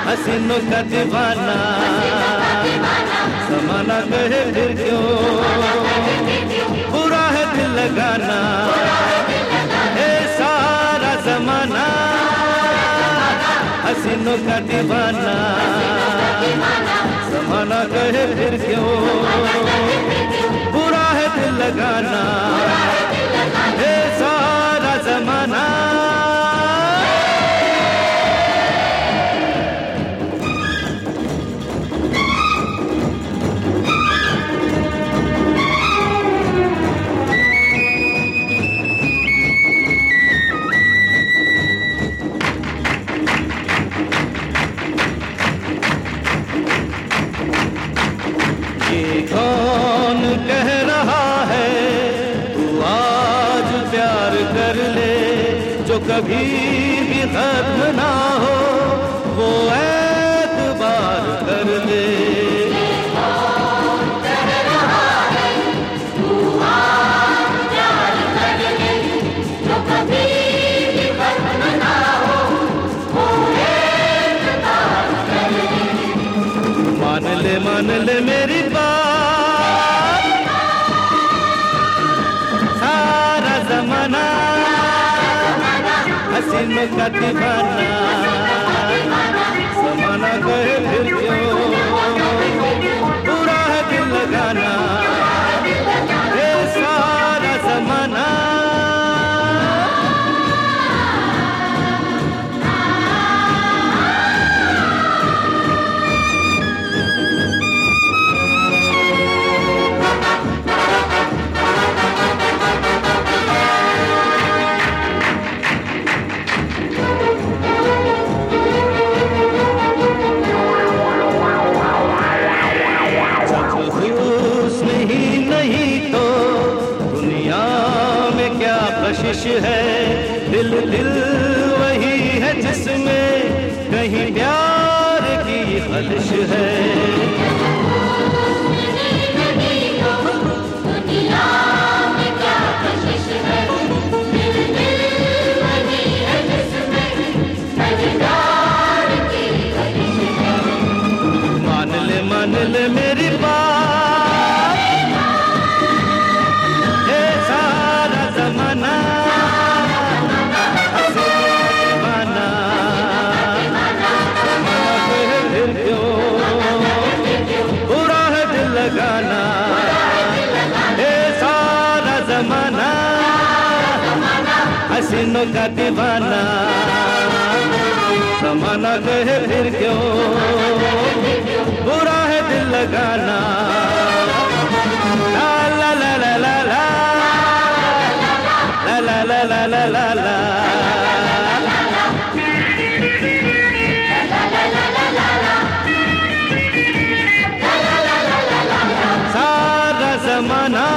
हसीनों का दीवाना, ज़माना कहे फिर क्यों, बुरा है दिल लगाना, ए सारा ज़माना हसीनों का दीवाना, ज़माना कहे फिर क्यों, बुरा है दिल लगाना, ए सारा ज़माना। कौन कह रहा है तू आज प्यार कर ले, जो कभी भी खत्म ना हो वो एतबार कर ले। कौन कह रहा है तू आज प्यार कर ले, जो कभी भी खत्म ना हो वो एतबार कर ले। मान ले मेरी बात, सारा ज़माना हसीनों का दीवाना, ज़माना कहे फिर क्यों, बुरा है दिल लगाना, ये सारा ज़माना। कशिश है दिल दिल वही है जिसमें कहीं प्यार की खलिश है। दुनिया में क्या कशिश है, दिल दिल वही है जिसमें कहीं प्यार की खलिश है। मान ले मेरी बात, ये सारा ज़माना लगाना, ए सारा ज़माना हसीनों का दीवाना, ज़माना कहे फिर क्यों, बुरा है दिल लगाना। ला ला ला ला ला ला ला ला ला ला ला ला। सारा ज़माना